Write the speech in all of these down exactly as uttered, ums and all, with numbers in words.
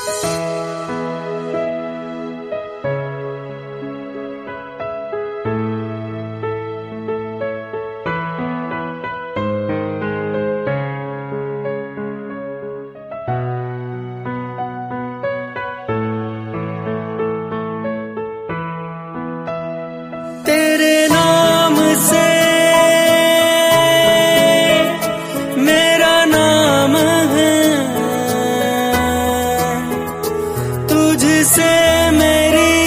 तेरे नाम से मेरा नाम है, तुझसे मेरी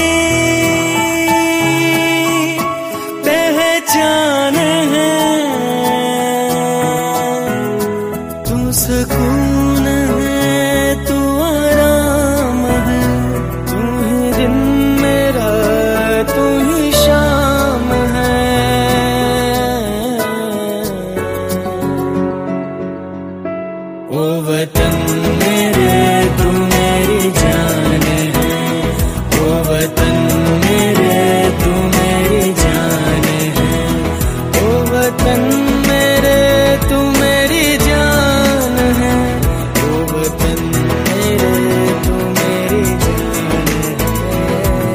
पहचान है। तू सुकून है, तू आराम है, तू ही दिन मेरा, तू ही शाम है। ओ वतन मेरे, तू मेरी जान है। ओ वतन मेरे, तू मेरी जान है। ओ वतन मेरे, तू मेरी जान है। ओ वतन मेरे, तू मेरी जान है।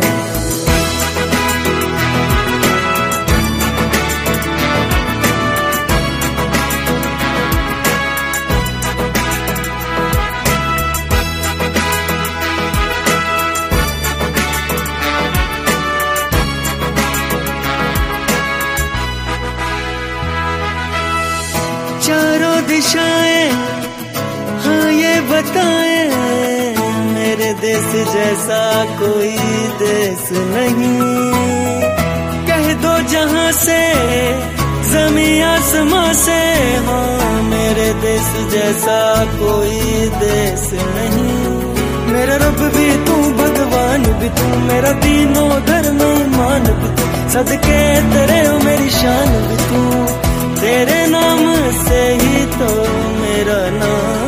चारों दिशाएं हाँ ये बताएं, मेरे देश जैसा कोई देश नहीं। कह दो जहां से ज़मीं आसमां से, हाँ मेरे देश जैसा कोई देश नहीं। मेरा रब भी तू, भगवान भी तू, मेरा तीनों धर्म ईमान भी तू, सदके तेरे हो मेरी शान भी तू। तेरे नाम से ही तो मेरा नाम